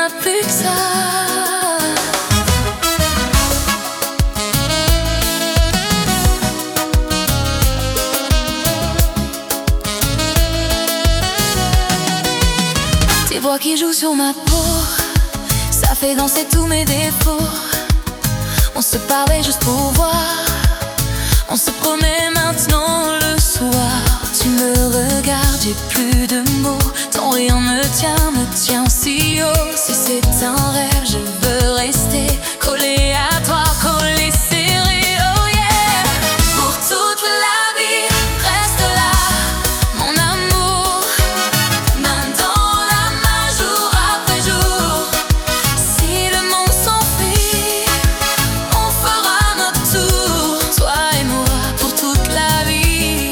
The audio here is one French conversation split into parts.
a plus que ça. Tes voix qui jouent sur ma peau, ça fait danser tous mes défauts. On se parlait juste pour voir, on se promet maintenant le soir. Tu me regardes, j'ai plus de mots. Ton rien me tient si haut. Si c'est un rêve, je veux rester collé à toi, collé serré. Oh yeah. Pour toute la vie, reste là, mon amour. Main dans la main, jour après jour. Si le monde s'enfuit, on fera notre tour. Toi et moi, pour toute la vie,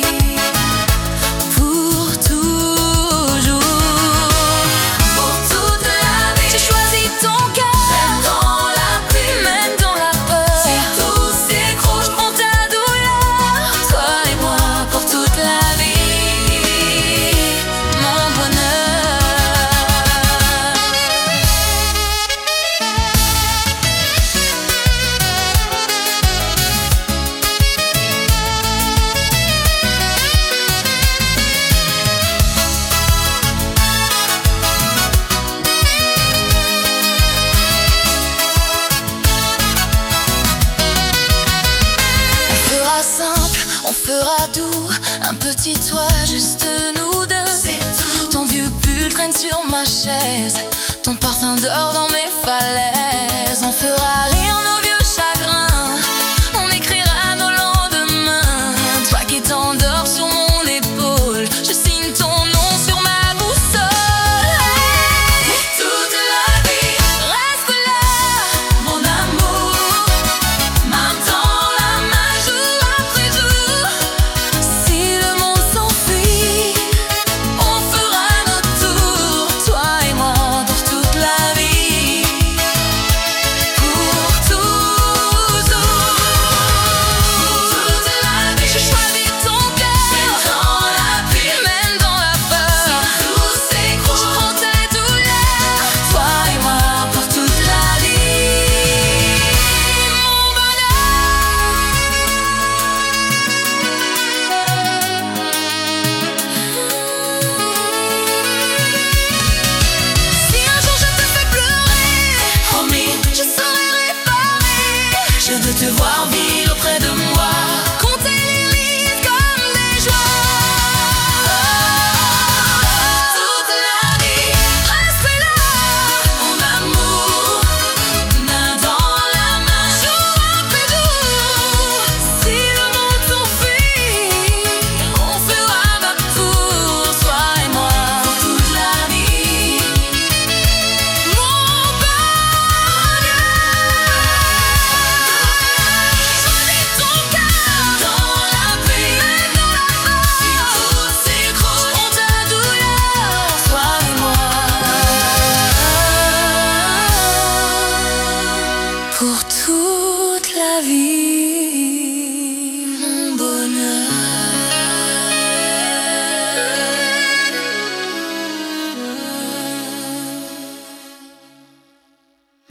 pour toujours. Pour toute la vie, j'ai choisi ton cœur. Même dans la pluie, même dans la peur. Si tout s'écroule, je prends ta douleur. Toi et moi, pour toute la vie, mon bonheur. On fera simple, on fera doux, un petit toit, juste nous deux. C'est tout. Ton vieux pull traîne sur ma chaise, ton parfum dort dans mes falaises. On fera rire nos vieux chagrins, on écrira nos lendemains. Toi qui t'endors sur mon épaule, je signe ton nom sur ma boussole. Toute la vie, reste là, mon amour. Main dans la main, jour après jour. Si le monde s'enfuit, on fera notre tour. Toi et moi, pour toute la vie, pour toujours. Toute la vie, j'ai choisi ton cœur. Même dans la pluie, même dans la peur. Si tout s'écroule, je prends ta douleur. Toi et moi, pour toute la vie, mon bonheur. Si un jour je te fais pleurer, promis, je saurai réparer. Je veux te voir vivre auprès de moi, compter les risques comme des joies. Toute la vie, reste là, mon amour. Main dans la main, jour après jour. Si le monde s'enfuit, on fera notre tour. Toi et moi, pour toute la vie, mon bonheur. Choisis ton cœur. Dans la pluie, même dans la peur. Si tout s'écroule, je prends ta douleur. Toi et moi, pour toute la vie.